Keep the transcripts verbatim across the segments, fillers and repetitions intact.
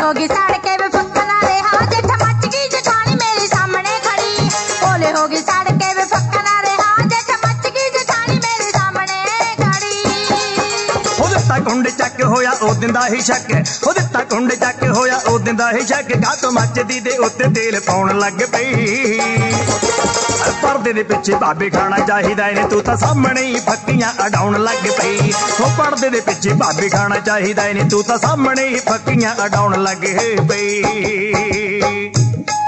होगी सड़ के वे फक्का ना रहा जेठ मच गई जेठानी मेरे सामने खड़ी। ओले होगी सड़ के वे फक्का ना रहा जेठ मच गई जेठानी मेरे सामने खड़ी। हो दिता कुंड चक होया ओ दिंदा ही शक हो दिता कुंड चक होया ओ दिंदा ही शक गा तो मचदी दे उत्ते तेल पाउण लग पई। पर्दे दे पिछे भाभी खाना चाहिदा ने तू तां सामने ही फक्कियां अडाउण लग पई। हो पर्दे दे पिछे भाभी खाना चाहिदा ने तू तां सामने ही फक्कियां अडाउण लग पई।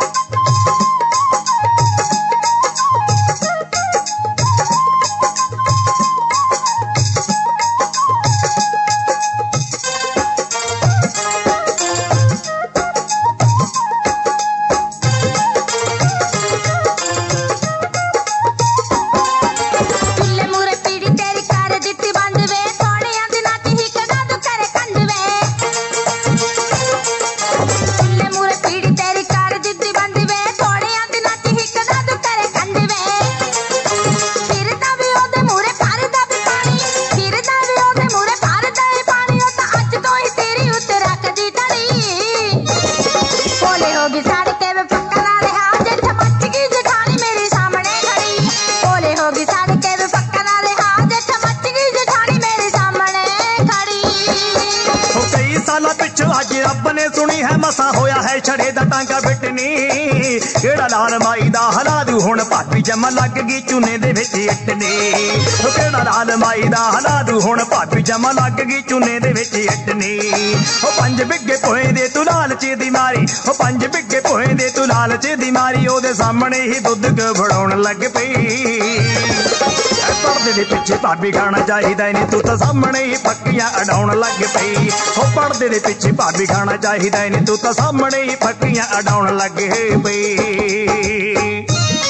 अज रब ने सुनी है मसा होया है छड़े दा टांगा बिटनी। केड़ा लाल माई दा हला दू हुण भाभी जम लग गई चूने दे विच इटनी। केड़ा लाल माई दा हला दू हुण भाभी जम लग गई चूने दे विच इटनी। ओ पंज बिग्गे पोए दे तू लालचे दी मारी ओ पंज बिग्गे पोए दे तू लालचे दी मारी ओदे सामने ही दुध घबड़ाउण लग पई। पर्दे दे पिछे भाभी खाना चाहिदा ने तू तां सामने ही फक्कियां अडाउण लग पई। हो पर्दे दे पिछे भाभी खाना चाहिदा ने तू तां सामने ही फक्कियां अडाउण लग पई।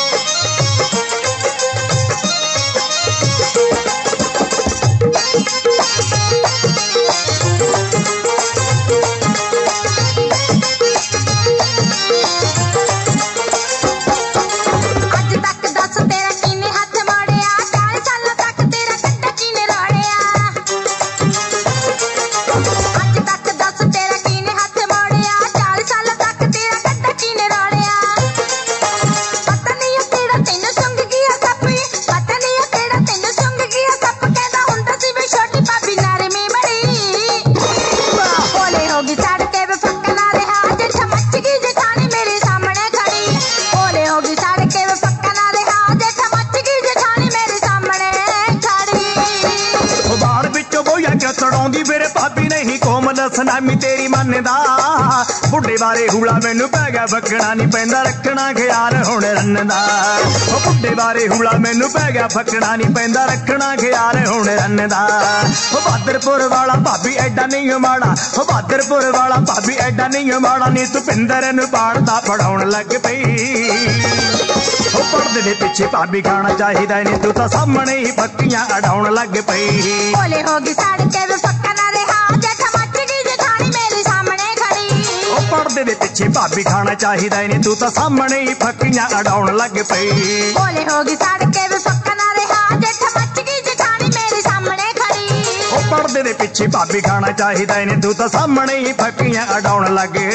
सड़ाउंदी मेरे भाभी नहीं कोमल सनामी तेरी मनदा। बुढ़े बारे हुला मैनू पै गया फकना नहीं पैंदा रखना ख्याल हुण रन दा। ओ बुढ़े बारे हुला मैनू पै गया फकना नहीं पैंदा रखना ख्याल हुण रन दा। ओ बहादरपुर वाला भाभी एडा नहीं माड़ा ओ बहादरपुर वाला भाभी एडा नहीं माड़ा नी तू पिंदर नू पाड़दा पढ़ाउण लग पई। ओ पर्दे दे पिछे भाभी खाना चाहिदा ने तू तां सामने ही फक्कियां अडाउण लग पई। ओले होगी सड़ के वे फक्का ना रहा जेठ मच गई जेठानी मेरे सामने खड़ी। ओ पर्दे दे पिछे भाभी खाना चाहिदा ने तू तां सामने ही फक्कियां अडाउण लग पई। ओले होगी सड़ के वे फक्का ना रहा जेठ मच गई जेठानी मेरे सामने खड़ी। ओ पर्दे दे पिछे भाभी खाना चाहिदा ने तू तां सामने ही फक्कियां अडाउण लग